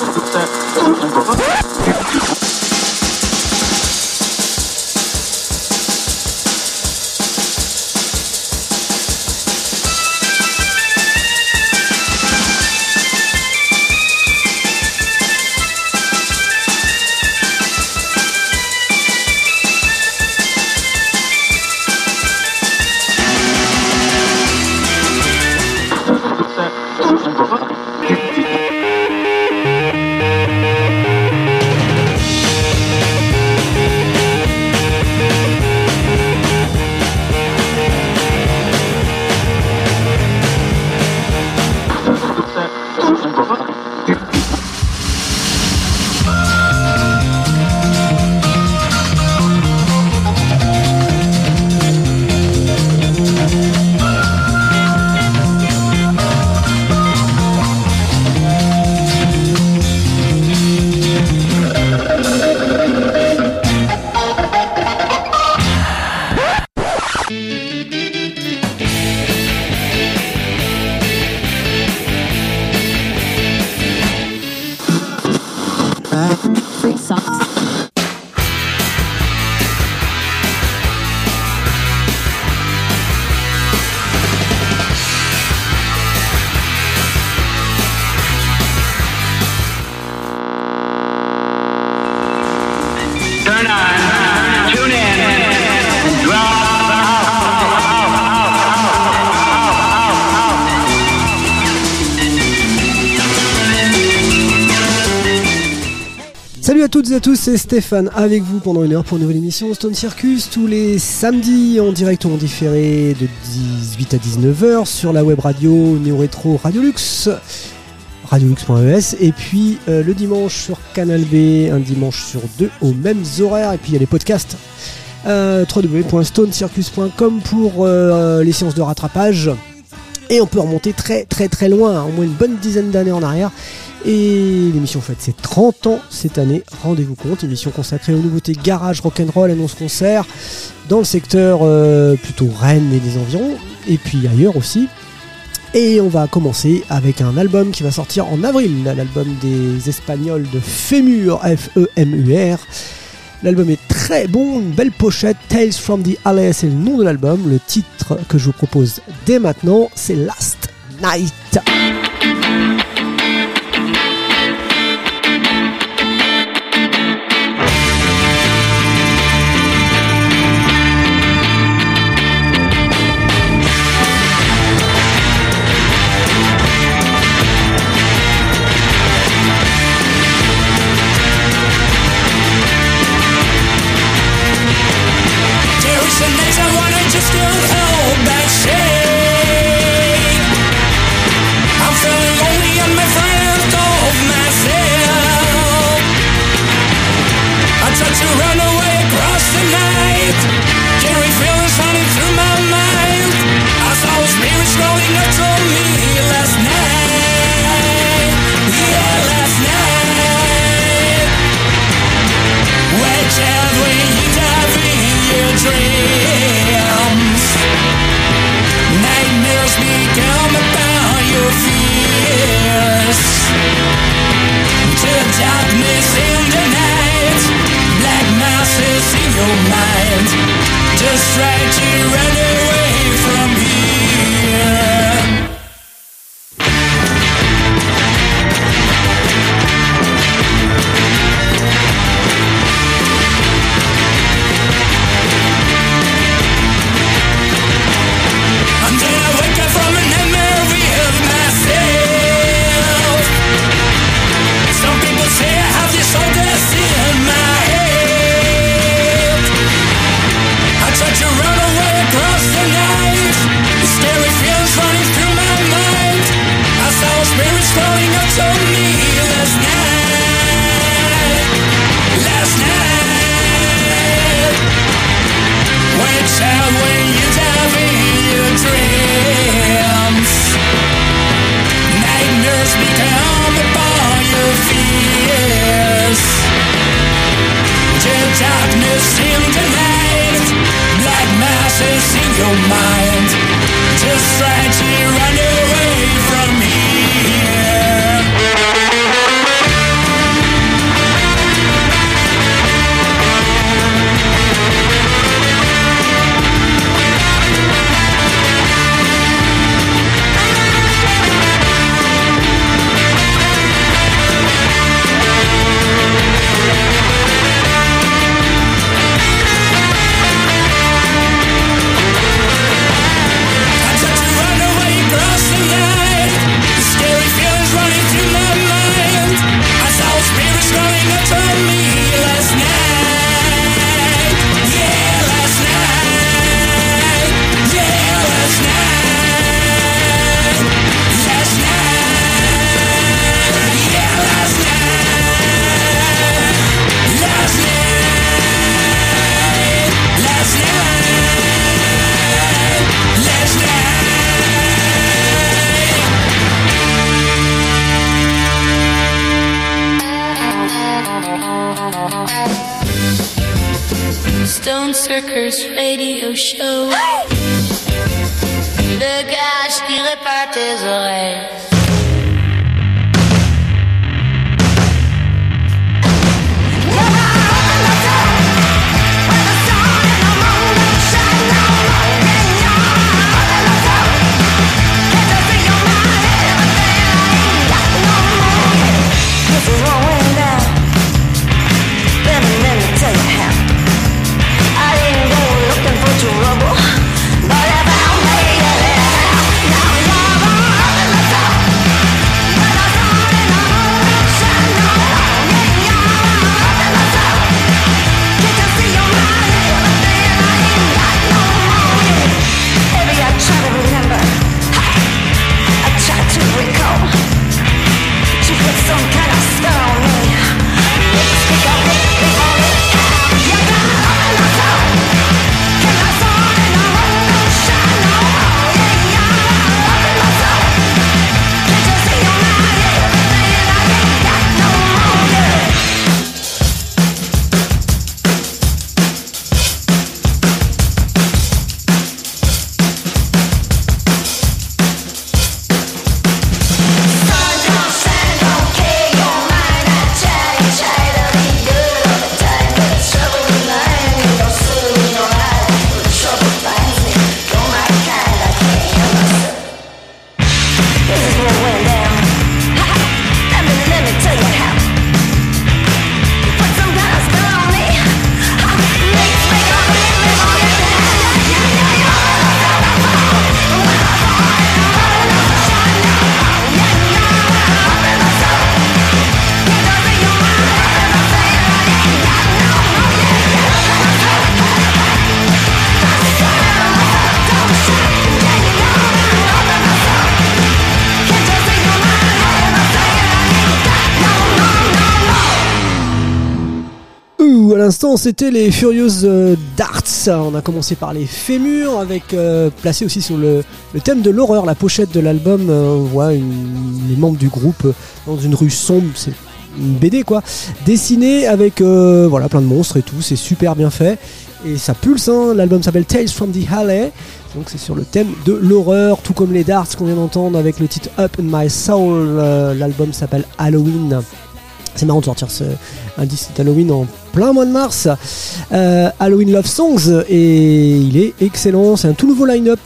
Salut à toutes et à tous, c'est Stéphane avec vous pendant une heure pour une nouvelle émission Stone Circus tous les samedis en direct ou en différé de 18 à 19h sur la web radio Néo Rétro Radiolux, radiolux.es, et puis le dimanche sur Canal B, un dimanche sur deux aux mêmes horaires, et puis il y a les podcasts www.stonecircus.com pour les séances de rattrapage, et on peut remonter très très très loin, au moins une bonne dizaine d'années en arrière. Et l'émission fête ses 30 ans cette année, rendez-vous compte, émission consacrée aux nouveautés garage, rock'n'roll, annonce-concert, dans le secteur plutôt Rennes et des environs, et puis ailleurs aussi. Et on va commencer avec un album qui va sortir en avril, l'album des Espagnols de Femur, F-E-M-U-R. L'album est très bon, une belle pochette, Tales from the Alley, c'est le nom de l'album. Le titre que je vous propose dès maintenant, c'est Last Night. Just try to run away from here. Until I wake up from a memory of myself. Some people say I have this old dust in my head. I try to run away across Stone Circus Radio Show. Le gars, je dirais pas tes oreilles. À l'instant, c'était les Furious Darts. On a commencé par les fémurs, avec placé aussi sur le thème de l'horreur, la pochette de l'album. On voit les membres du groupe dans une rue sombre. C'est une BD quoi, dessinée avec voilà plein de monstres et tout. C'est super bien fait et ça pulse. L'album s'appelle Tales from the Alley. Donc c'est sur le thème de l'horreur, tout comme les Darts qu'on vient d'entendre avec le titre Up in My Soul. L'album s'appelle Halloween. C'est marrant de sortir un disque d'Halloween en plein mois de mars. Halloween Love Songs, et il est excellent. C'est un tout nouveau line-up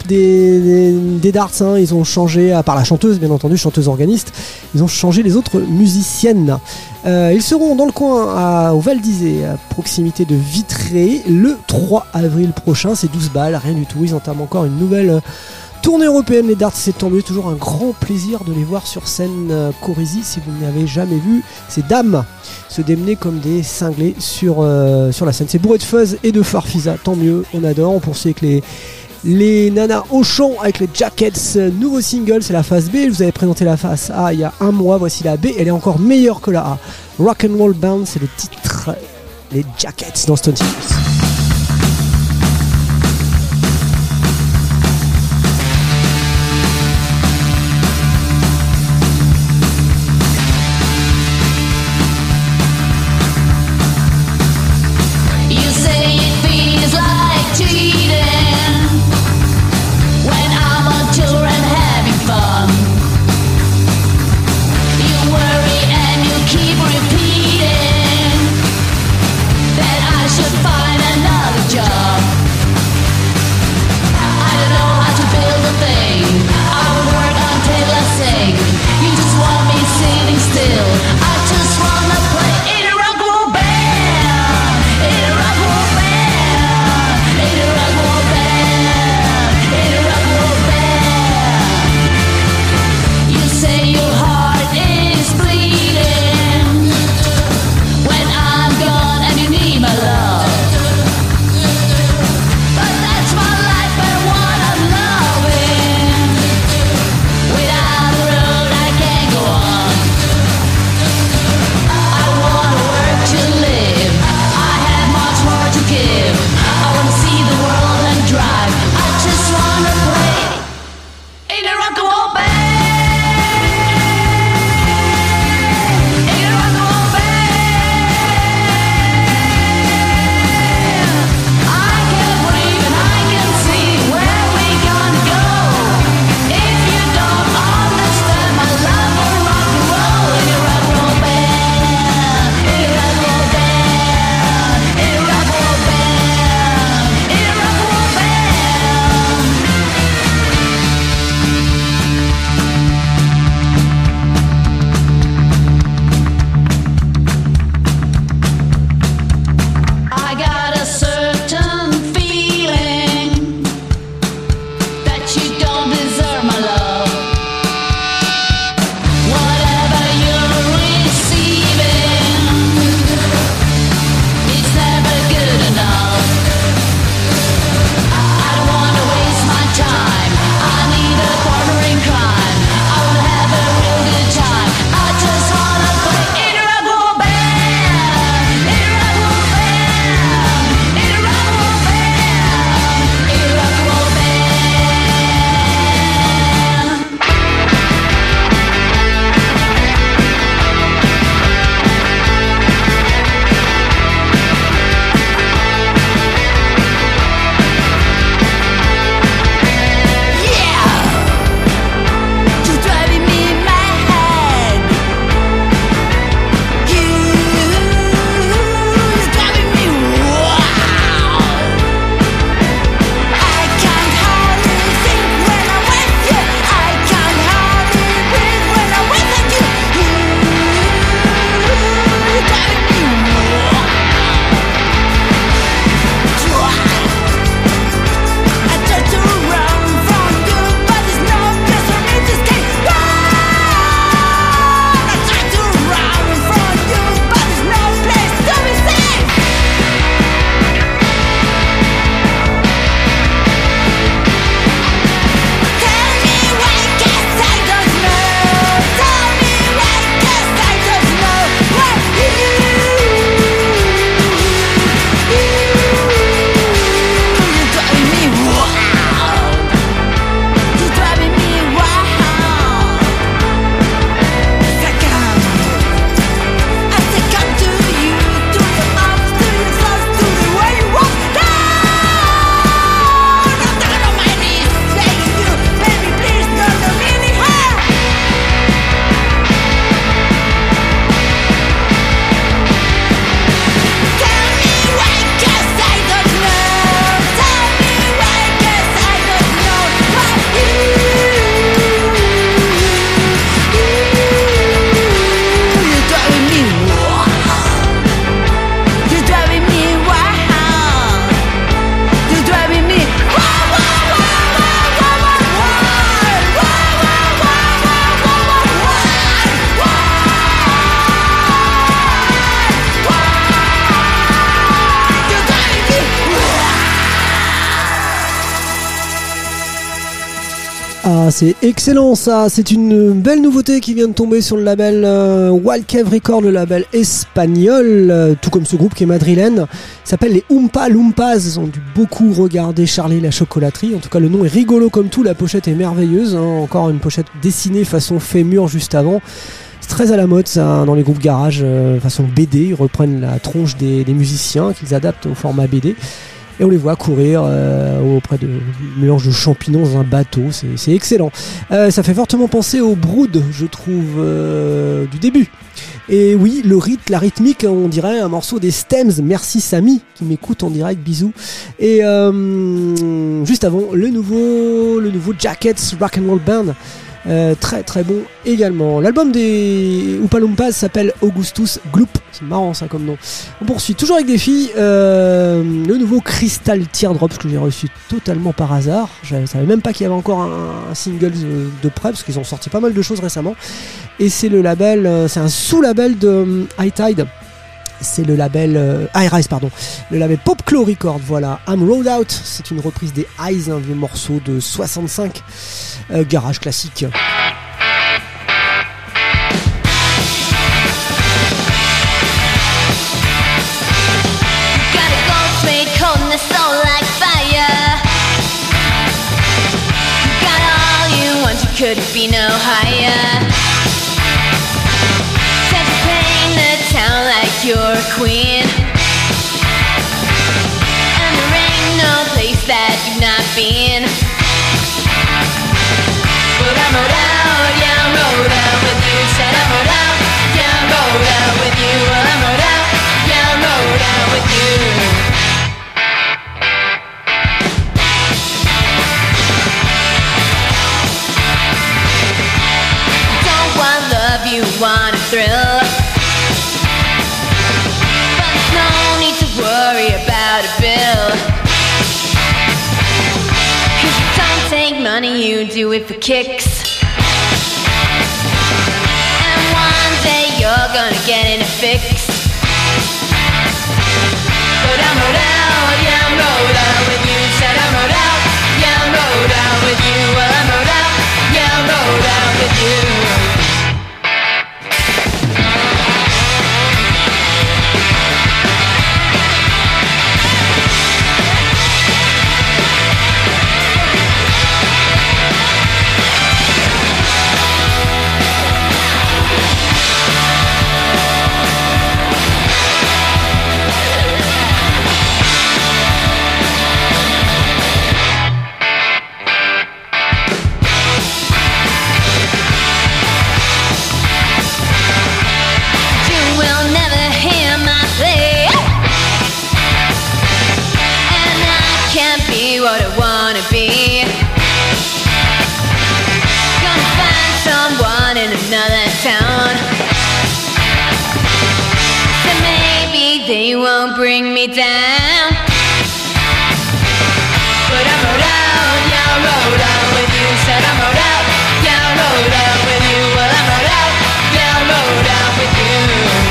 des Darts. Ils ont changé, à part la chanteuse bien entendu, chanteuse organiste, ils ont changé les autres musiciennes. Ils seront dans le coin au Val d'Isée, à proximité de Vitré, le 3 avril prochain. C'est 12 balles, rien du tout. Ils entament encore une nouvelle tournée européenne, les Darts. C'est tant mieux, toujours un grand plaisir de les voir sur scène. Corésie, si vous n'avez jamais vu ces dames se démener comme des cinglés sur la scène. C'est bourré de fuzz et de farfisa, tant mieux, on adore. On poursuit avec les nanas au chant avec les Jackets, nouveau single, c'est la phase B. Je vous avais présenté la phase A il y a un mois, voici la B, elle est encore meilleure que la A. Rock'n'Roll Band, c'est le titre, les Jackets dans Stone Circus. Keep repeating that I should find Ah, c'est excellent ça, c'est une belle nouveauté qui vient de tomber sur le label Wild Cave Records, le label espagnol, tout comme ce groupe qui est madrilène. Il s'appelle les Oompa Loompas, ils ont dû beaucoup regarder Charlie la chocolaterie, en tout cas le nom est rigolo comme tout, la pochette est merveilleuse, hein. Encore une pochette dessinée façon fémur juste avant. C'est très à la mode ça dans les groupes garage, façon BD, ils reprennent la tronche des musiciens qu'ils adaptent au format BD. Et on les voit courir auprès de mélange de champignons dans un bateau, c'est excellent. Ça fait fortement penser au Brood, je trouve, du début. Et oui, la rythmique, on dirait un morceau des Stems. Merci Samy qui m'écoute en direct, bisous. Et juste avant, le nouveau Jackets Rock'n'Roll Band. Très très bon également. L'album des Oompa Loompas s'appelle Augustus Gloop. C'est marrant ça comme nom. On poursuit toujours avec des filles. Le nouveau Crystal Teardrops que j'ai reçu totalement par hasard. Je savais même pas qu'il y avait encore un single de près parce qu'ils ont sorti pas mal de choses récemment. Et c'est le label, c'est un sous-label de High Tide. C'est le label High-Rise, pardon. Le label Popclaw Records, voilà. I'm Rolled Out, c'est une reprise des Eyes, un vieux morceau de 65. Garage classique. Could be no higher. Said you paint the town like you're a queen, and there ain't no place that you've not been. But I'm rolled out, yeah, I'm rolled out with you. Said I'm rolled out, yeah, I'm rolled out with you. Well, I'm rolled out, yeah, I'm rolled out with you. You want a thrill, but there's no need to worry about a bill, 'cause you don't take money, you do it for kicks. And one day you're gonna get in a fix. But I'm rolled out, yeah, I'm rolled out with you. Said I'm rolled out, yeah, I'm rolled out with you. Well, I'm rolled out, yeah, I'm rolled out with you. What I wanna be. Gonna find someone in another town, so maybe they won't bring me down. But I'm rolled out, yeah, I'm rolled out with you. Said I'm rolled out, yeah, I'm rolled out with you. Well, I'm rolled out, yeah, I'm rolled out with you.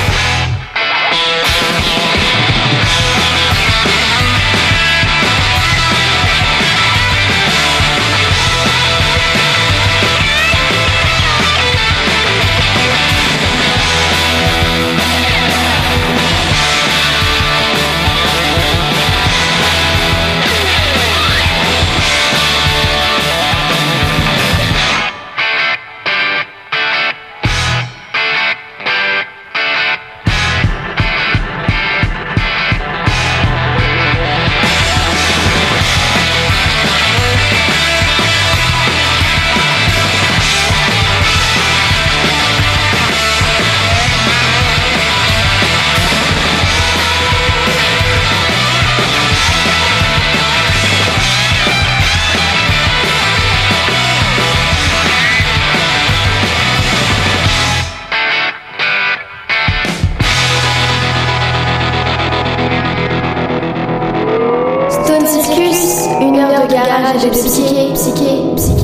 De psyché.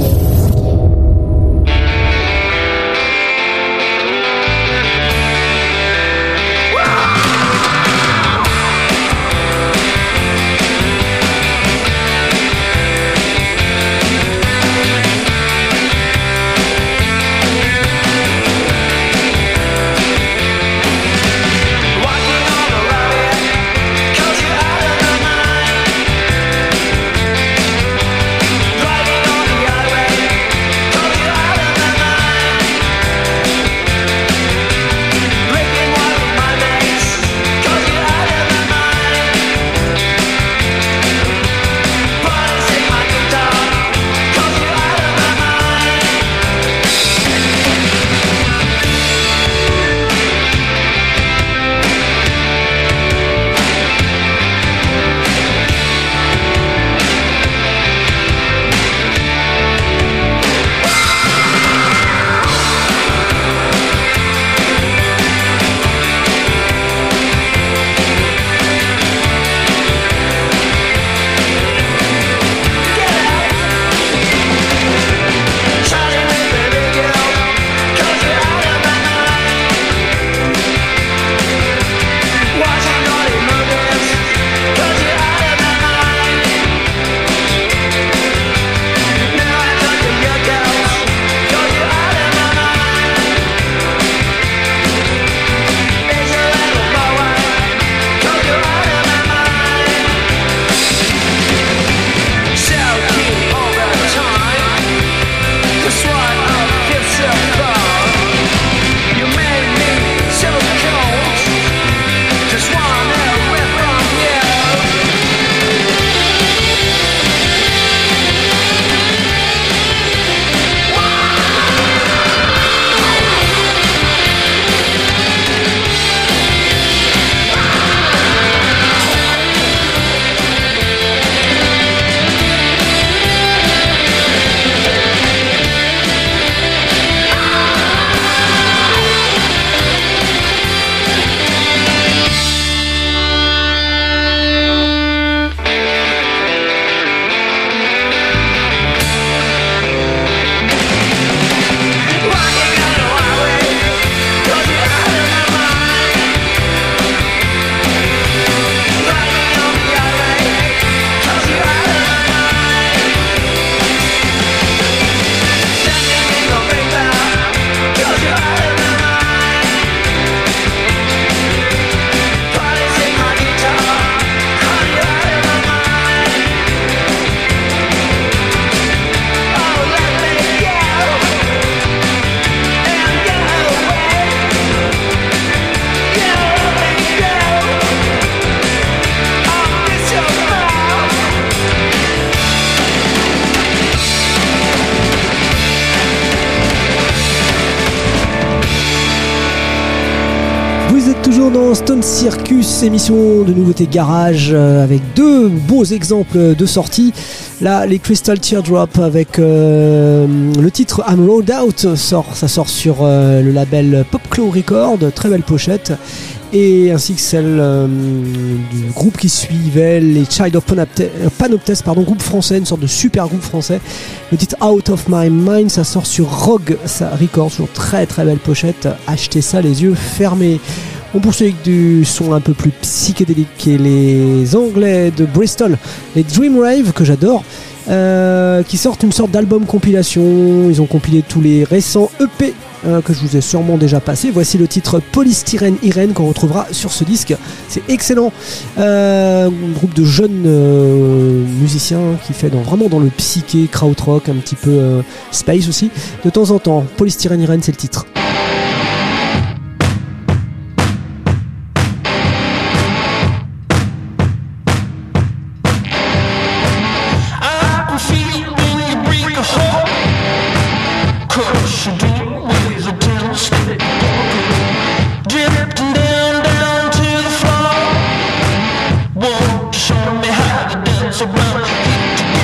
Vous êtes toujours dans Stone Circus, émission de nouveautés garage avec deux beaux exemples de sorties. Là, les Crystal Teardrop avec le titre I'm Rolled Out ça sort sur le label Popclaw Records, très belle pochette. Et ainsi que celle du groupe qui suivait, les Child of Panoptes, groupe français, une sorte de super groupe français. Le titre Out of My Mind, ça sort sur Rogue Records, sur très très belle pochette. Achetez ça les yeux fermés. On poursuit avec du son un peu plus psychédélique et les Anglais de Bristol, les Dream Rave que j'adore, qui sortent une sorte d'album compilation. Ils ont compilé tous les récents EP que je vous ai sûrement déjà passé. Voici le titre Polystyrène Irène qu'on retrouvera sur ce disque. C'est excellent. Un groupe de jeunes musiciens qui fait vraiment dans le psyché, krautrock, un petit peu space aussi. De temps en temps, Polystyrène Irène, c'est le titre.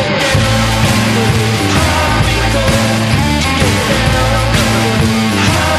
How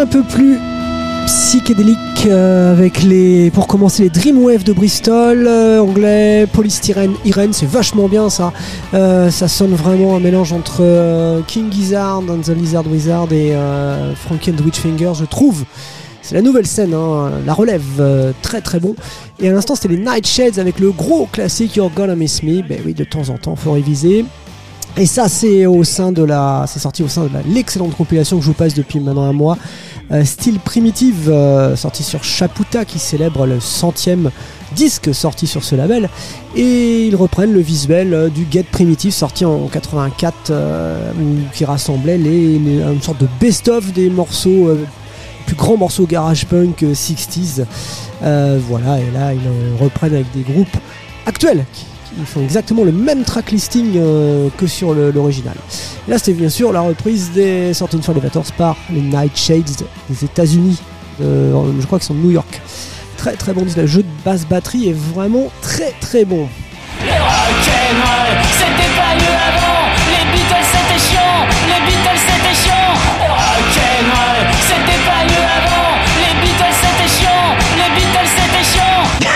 peu plus psychédélique avec pour commencer les Dreamwave de Bristol, anglais, Polystyrene, Irene, c'est vachement bien ça. Ça sonne vraiment un mélange entre King Gizzard and the Lizard Wizard et Frank and Witchfinger, je trouve. C'est la nouvelle scène, hein, la relève, très très bon. Et à l'instant c'était les Nightshades avec le gros classique You're Gonna Miss Me. Ben oui, de temps en temps, faut réviser. Et ça c'est sorti au sein de l'excellente compilation que je vous passe depuis maintenant un mois. Style Primitive, sorti sur Chaputa, qui célèbre le 100e disque sorti sur ce label, et ils reprennent le visuel du Get Primitive sorti en 84, qui rassemblait une sorte de best-of des morceaux, plus grands morceaux garage punk 60s. Voilà, et là ils reprennent avec des groupes actuels ils font exactement le même track listing que sur l'original. Et là c'était bien sûr la reprise des Sorting for Elevators par les Nightshades des États-Unis, je crois qu'ils sont de New York. Très très bon disque, le jeu de basse batterie est vraiment très très bon. Rock'n'roll, c'était pas mieux avant. Les Beatles c'était chiant, les Beatles c'était chiant. Rock'n'roll, c'était pas mieux avant. Les Beatles c'était chiant, les Beatles c'était chiant.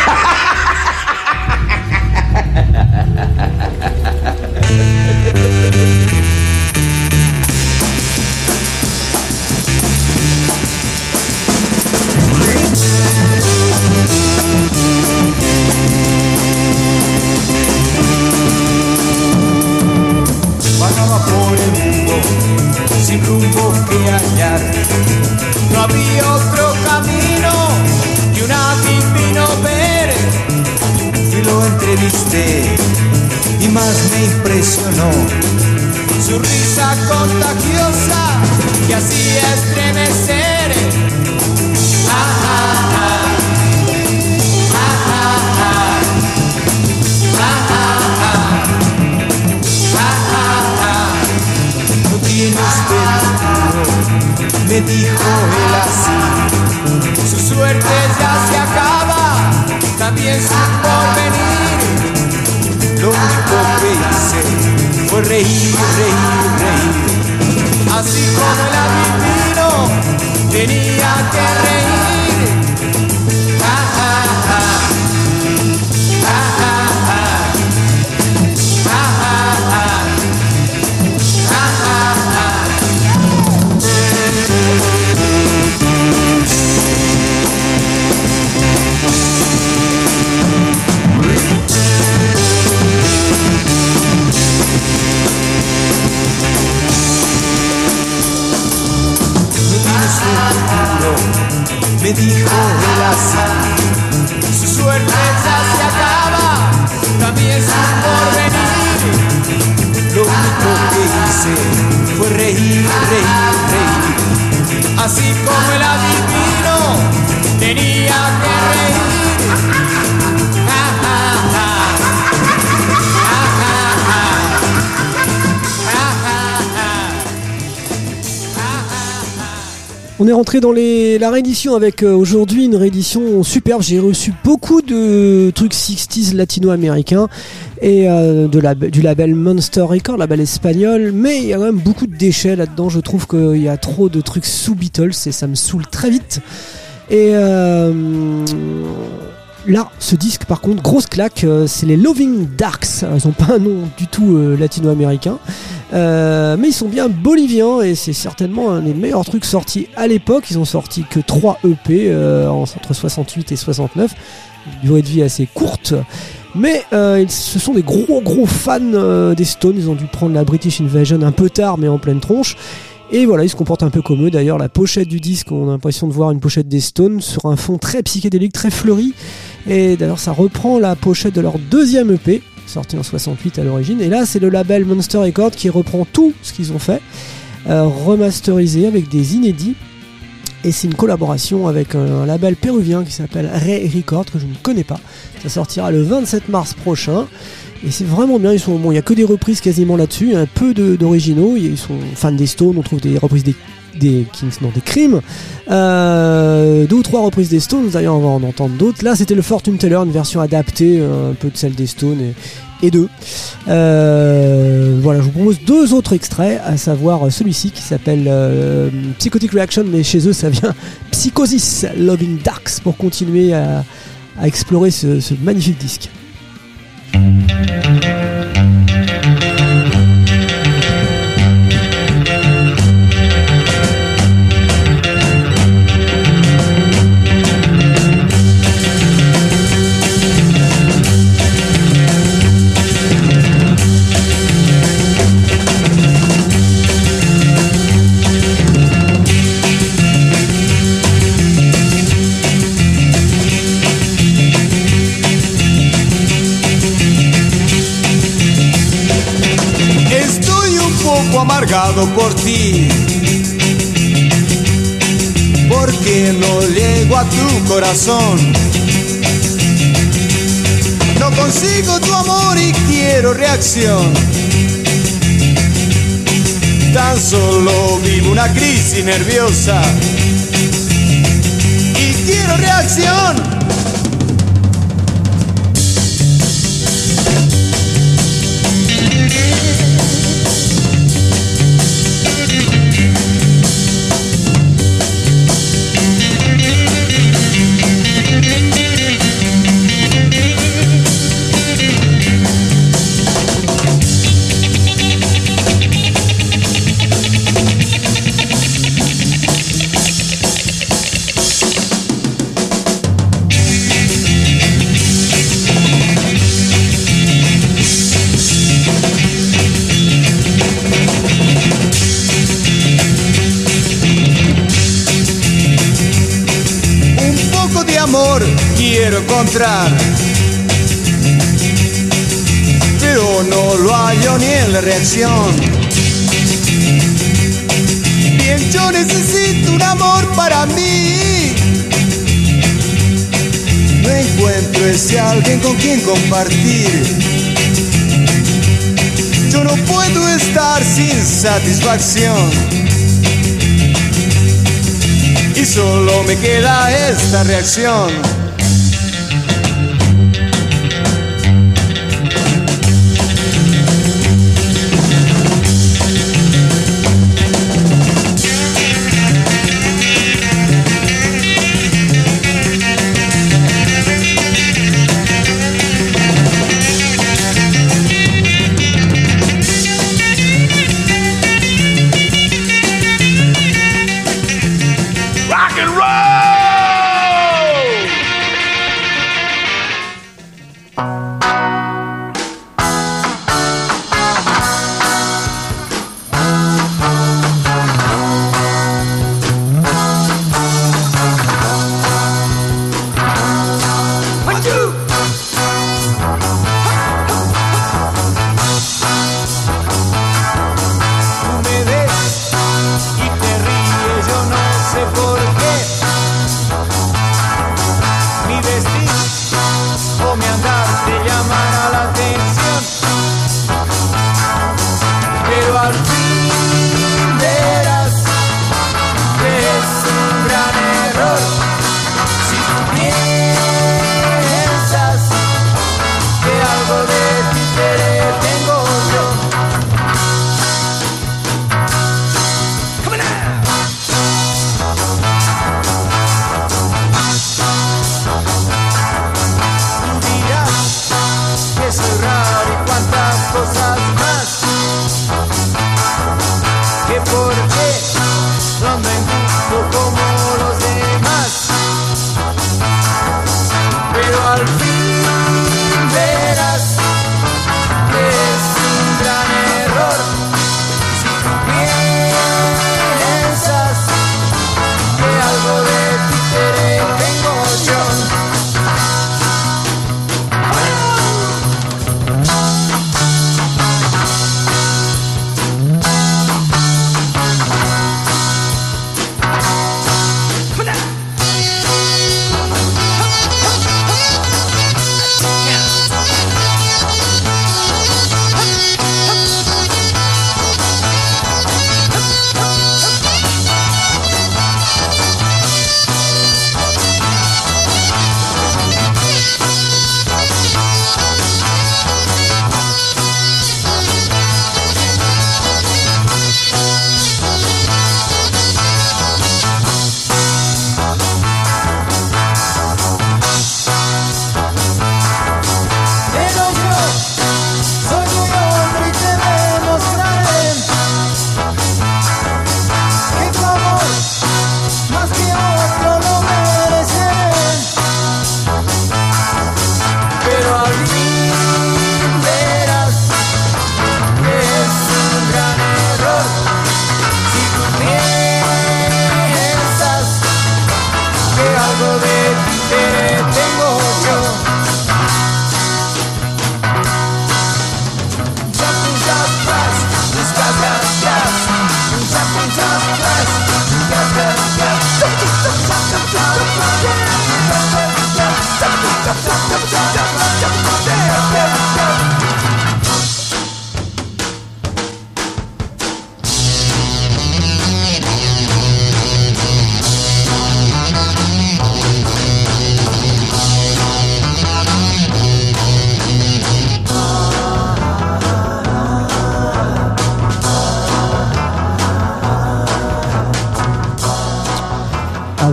Vagaba por el mundo sin rumbo que hallar. No había otro camino que un adivino ver. Y lo entrevisté y más me impresionó su risa contagiosa que hacía estremecer. Ah, ah, ah. Me dijo él así, su suerte ya se acaba, también su porvenir. Lo único que hice fue reír, reír, reír. Así como el adivino tenía que reír. Ah, ah, ah. Ah, ah, ah. Ah, ah, ah. Ah, ah, ah. Me dijo él así, su suerte ya se acaba, también su porvenir. Lo único que hice fue reír, reír, reír. Así como el adivino tenía que reír. Ah, ah, ah. Ah, ah, ah. Ah, ah, ah. On est rentré dans la réédition avec aujourd'hui une réédition superbe. J'ai reçu beaucoup de trucs 60s latino-américains et du label Monster Records, label espagnol, mais il y a quand même beaucoup de déchets là-dedans. Je trouve qu'il y a trop de trucs sous Beatles et ça me saoule très vite. Et là, ce disque par contre, grosse claque, c'est les Loving Darks. Ils n'ont pas un nom du tout latino-américain. Mais ils sont bien boliviens et c'est certainement un des meilleurs trucs sortis à l'époque. Ils ont sorti que 3 EP entre 68 et 69, une durée de vie assez courte, mais ce sont des gros fans des Stones. Ils ont dû prendre la British Invasion un peu tard mais en pleine tronche, et voilà, ils se comportent un peu comme eux. D'ailleurs la pochette du disque, on a l'impression de voir une pochette des Stones sur un fond très psychédélique, très fleuri, et d'ailleurs ça reprend la pochette de leur deuxième EP sorti en 68 à l'origine, et là c'est le label Monster Records qui reprend tout ce qu'ils ont fait, remasterisé avec des inédits, et c'est une collaboration avec un label péruvien qui s'appelle Ray Records, que je ne connais pas. Ça sortira le 27 mars prochain, et c'est vraiment bien. Il y a que des reprises quasiment là-dessus, un peu d'originaux. Ils sont fans des Stones, on trouve des reprises des des Cream. 2 ou 3 reprises des Stones, d'ailleurs on va en entendre d'autres. Là c'était le Fortune Teller, une version adaptée un peu de celle des Stones et d'eux. Voilà, je vous propose 2 autres extraits, à savoir celui-ci qui s'appelle Psychotic Reaction, mais chez eux ça vient Psychosis Loving Darks, pour continuer à explorer ce magnifique disque. Amargado por ti, porque no llego a tu corazón. No consigo tu amor y quiero reacción. Tan solo vivo una crisis nerviosa y quiero reacción. Quiero encontrar, pero no lo hallo ni en la reacción. Bien, yo necesito un amor para mí. No encuentro ese alguien con quien compartir. Yo no puedo estar sin satisfacción. Y solo me queda esta reacción.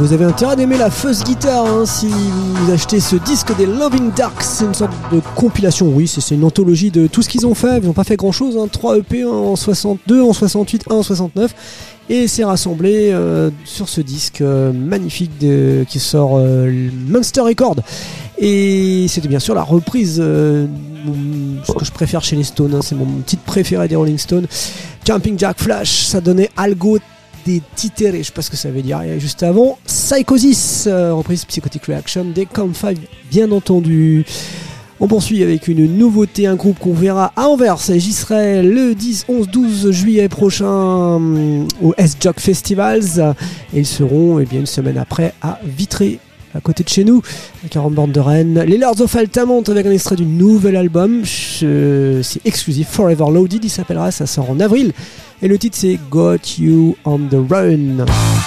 vous avez intérêt d'aimer la fuzz guitare hein, si vous achetez ce disque des Loving Dark. C'est une sorte de compilation, oui, c'est une anthologie de tout ce qu'ils ont fait. Ils n'ont pas fait grand chose, hein. 3 EP, un en 62, en 68, un en 69. Et c'est rassemblé sur ce disque magnifique qui sort Monster Record. Et c'était bien sûr la reprise, ce que je préfère chez les Stones, hein, c'est mon titre préféré des Rolling Stones. Jumping Jack Flash, ça donnait Algo des Titere, je sais pas ce que ça veut dire. Et juste avant, Psychosis, reprise Psychotic Reaction des Count 5, bien entendu. On poursuit avec une nouveauté, un groupe qu'on verra à Anvers. J'y serai le 10, 11, 12 juillet prochain au S-Jock Festivals. Et ils seront une semaine après à Vitré, à côté de chez nous, à 40 bornes de Rennes. Les Lords of Altamont avec un extrait du nouvel album. C'est exclusif, Forever Loaded, il s'appellera, ça sort en avril. Et le titre c'est Got You on the Run.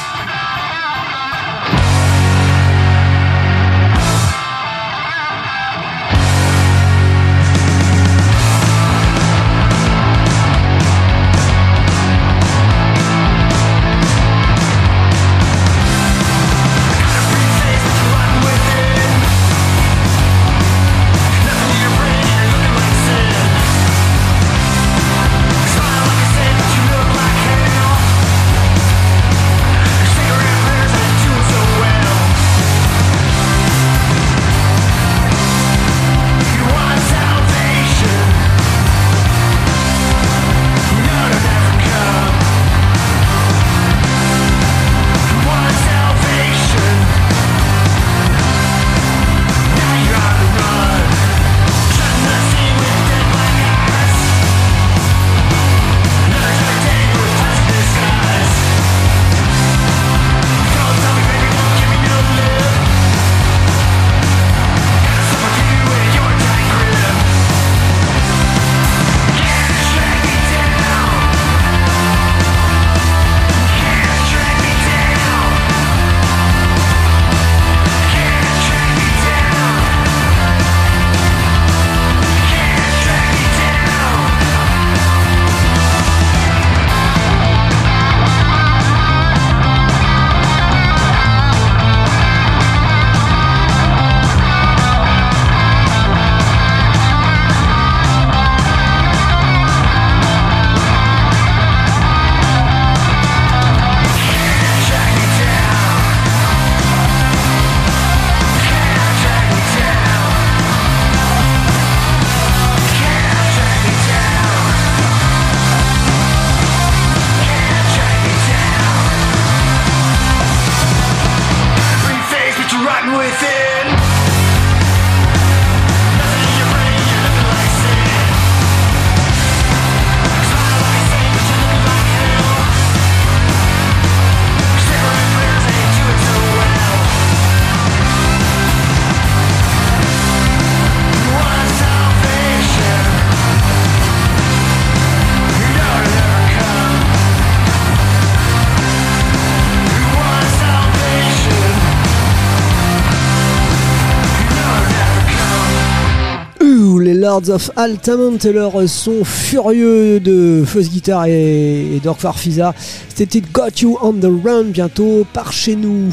Lords of Altamont et leur son furieux de fuzz guitare et d'Orc Farfisa. C'était Got You on the Run, bientôt par chez nous.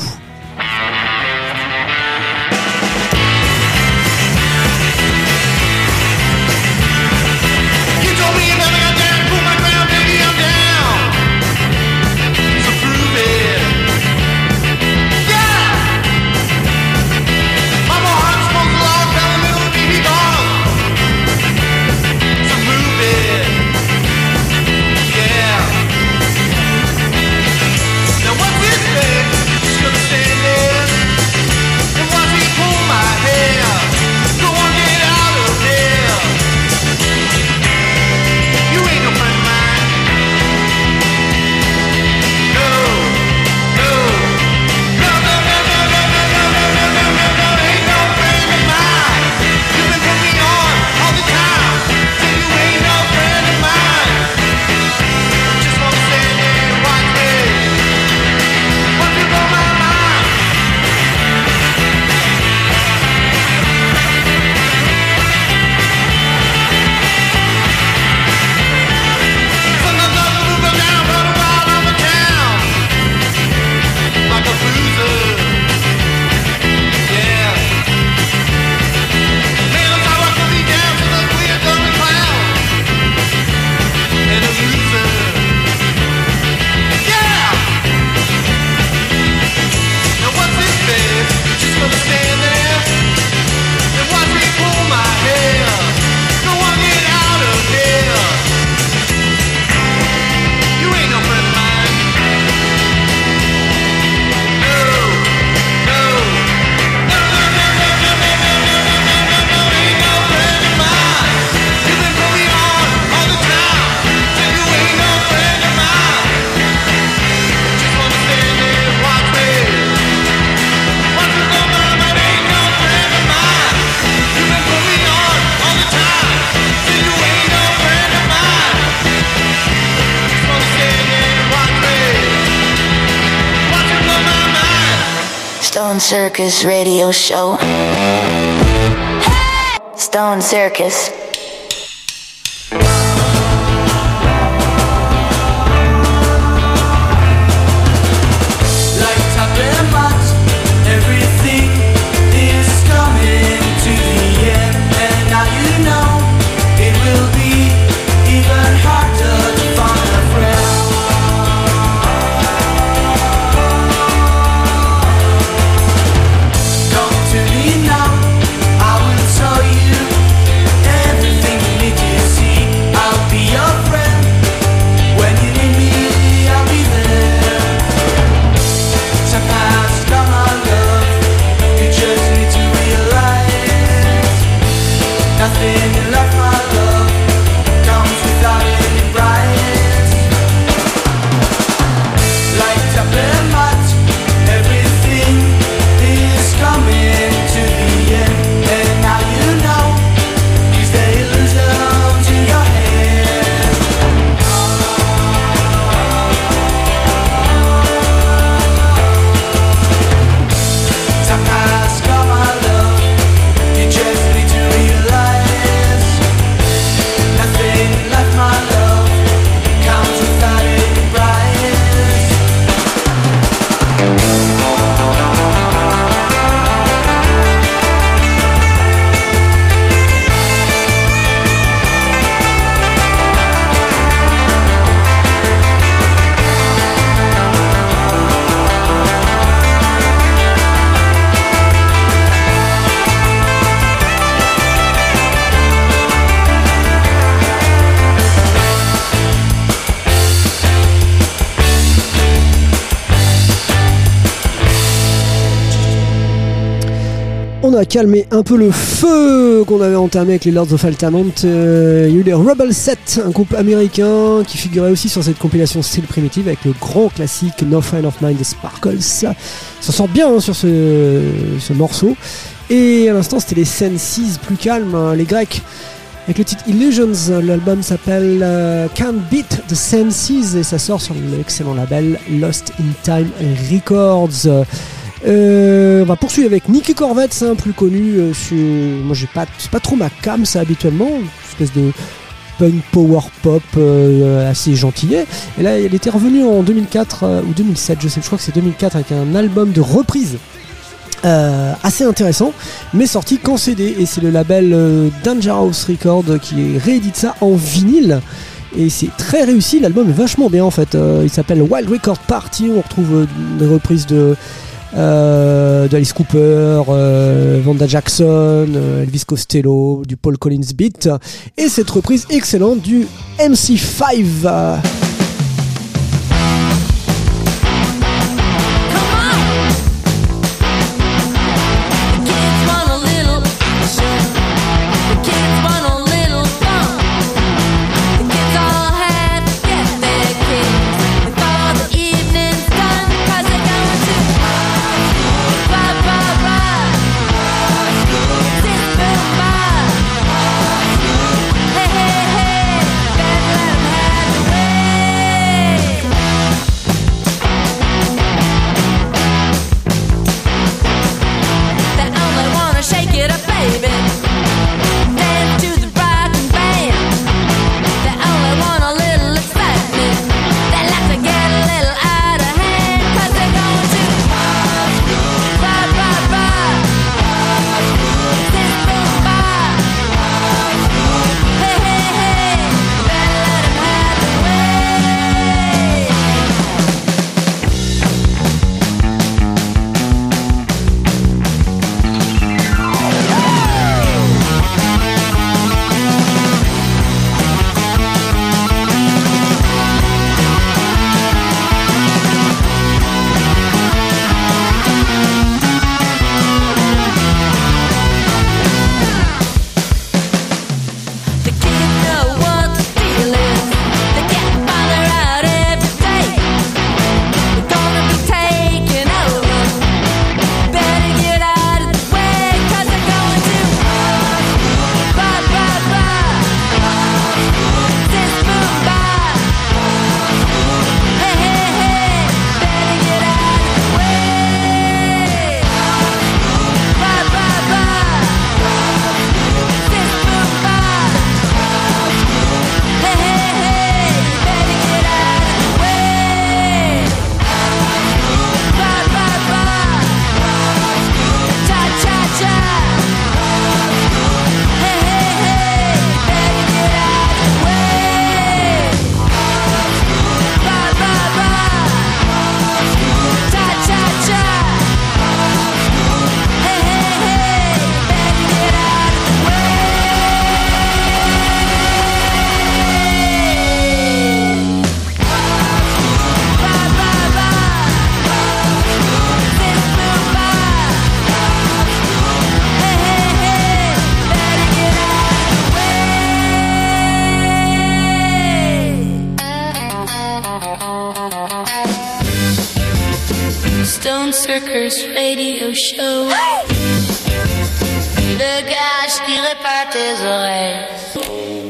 Now what's this thing? Stone Circus Radio Show. Stone Circus. Lights up and much, everything is coming to the end, and now you know it will be even harder to find a friend. Come to me now, I will tell you everything you need to see. I'll be your friend, when you need me, I'll be there. Time has come, my love, you just need to realize nothing in life, my love, comes without any price. Light up and much, everything is coming to the end, and now you know, use the illusions in your head. Time has come, my love, you just need to realize nothing in life, my love, comes without any price. On a calmé un peu le feu qu'on avait entamé avec les Lords of Altamont. Il y a eu les Rebel Set, un groupe américain qui figurait aussi sur cette compilation Steel Primitive avec le grand classique No Friend of Mine des Sparkles. Ça sort bien hein, sur ce morceau. Et à l'instant, c'était les Senses plus calmes, hein, les Grecs. Avec le titre Illusions, l'album s'appelle Can't Beat the Senses et ça sort sur l'excellent label Lost in Time Records. On va poursuivre avec Nicky Corvette, hein, plus connu moi c'est pas trop ma cam ça habituellement, une espèce de punk power pop assez gentillet, et là elle était revenue en 2004 ou 2007 je crois que c'est 2004 avec un album de reprise assez intéressant mais sorti qu'en CD, et c'est le label Dangerous Records qui réédite ça en vinyle. Et c'est très réussi, l'album est vachement bien en fait. Il s'appelle Wild Record Party, on retrouve des reprises de Alice Cooper, Vanda Jackson, Elvis Costello, du Paul Collins beat, et cette reprise excellente du MC5. Hey, hey, hey, better let 'em have their way. Circus Radio Show. Le gars, je dirais pas tes oreilles.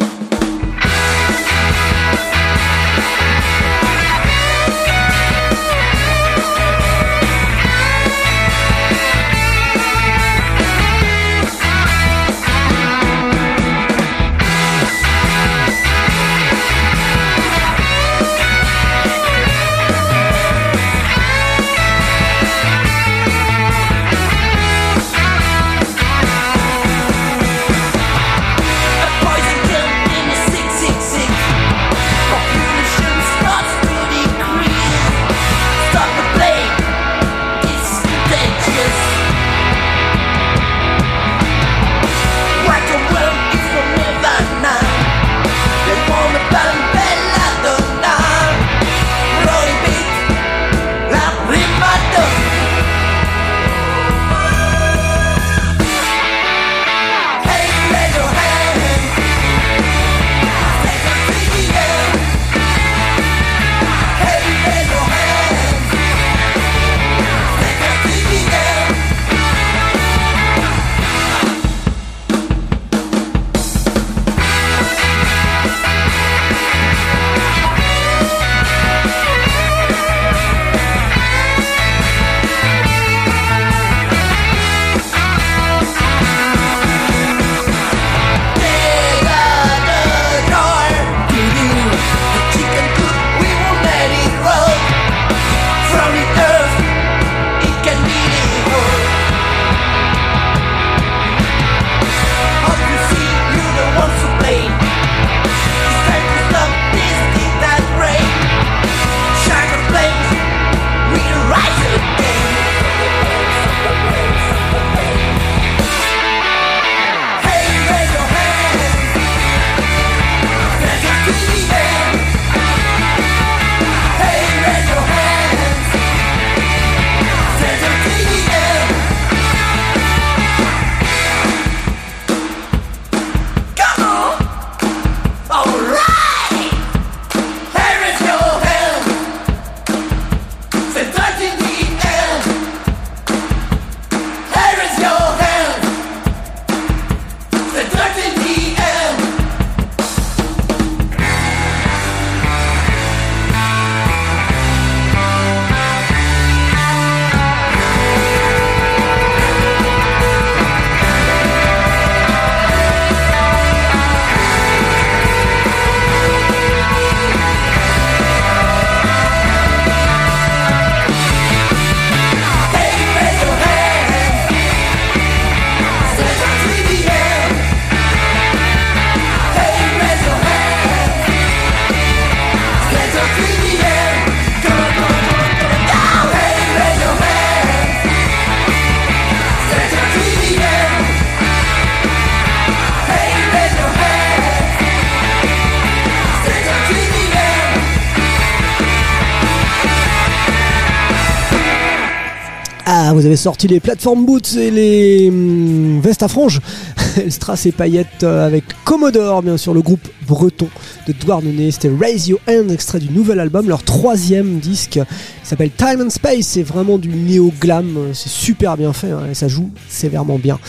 Ah, vous avez sorti les plateformes boots et les vestes à franges. Strass et paillettes avec Commodore, bien sûr, le groupe breton de Douarnenez. C'était Raise Your Hand, extrait du nouvel album, leur 3e disque. Il s'appelle Time and Space. C'est vraiment du néo-glam. C'est super bien fait, hein, et ça joue sévèrement bien.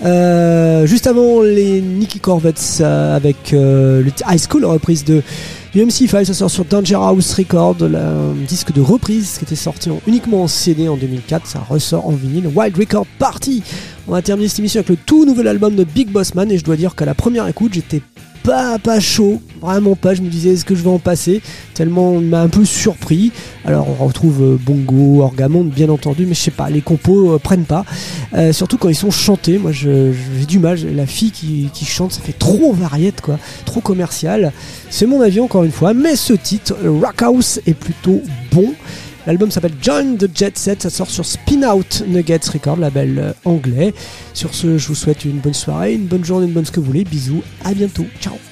Juste avant, les Nicky Corvettes avec le High School, reprise de MC5, ça sort sur Danger House Records, un disque de reprise qui était sorti uniquement en CD en 2004, ça ressort en vinyle. Wild Record Party. On va terminer cette émission avec le tout nouvel album de Big Boss Man, et je dois dire qu'à la première écoute, j'étais pas chaud, vraiment pas. Je me disais, est-ce que je vais en passer, tellement on m'a un peu surpris. Alors on retrouve bongo, orgamonde bien entendu, mais je sais pas, les compos prennent pas, surtout quand ils sont chantés. Moi j'ai du mal, la fille qui chante, ça fait trop variette quoi, trop commercial. C'est mon avis encore une fois, mais ce titre Rock House est plutôt bon. L'album s'appelle Join the Jet Set, ça sort sur Spin Out Nuggets Records, label anglais. Sur ce, je vous souhaite une bonne soirée, une bonne journée, une bonne ce que vous voulez. Bisous, à bientôt, ciao.